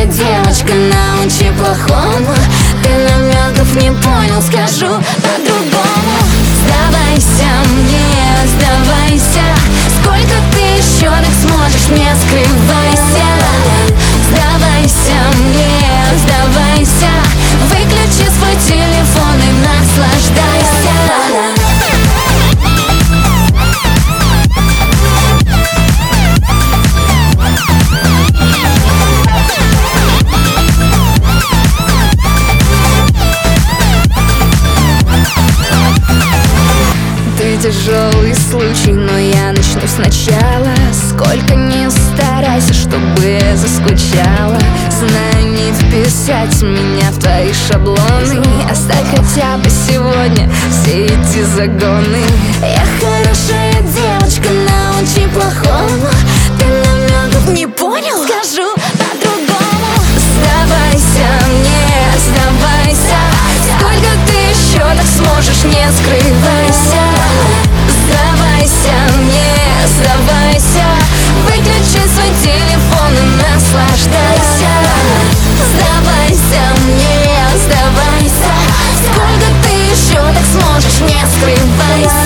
девочка, научи плохому. Ты намеков не понял, скажу по-другому. Сдавайся мне, сдавайся. Сколько ты еще так сможешь, не скрывайся. Сдавайся мне, сдавайся. Выключи свой телефон и наслаждайся. Тяжелый случай, но я начну сначала. Сколько не старайся, чтобы я заскучала. Знаю, не вписать меня в твои шаблоны. Оставь хотя бы сегодня все эти загоны. Я хорошая девочка, научи плохому. Ты намеков не понял? Скажу по-другому. Сдавайся мне, сдавайся. Сколько ты еще так сможешь, не скрывайся. Сдавайся мне, сдавайся. Выключи свой телефон и наслаждайся. Сдавайся мне, сдавайся. Сколько ты еще так сможешь, не скрывайся.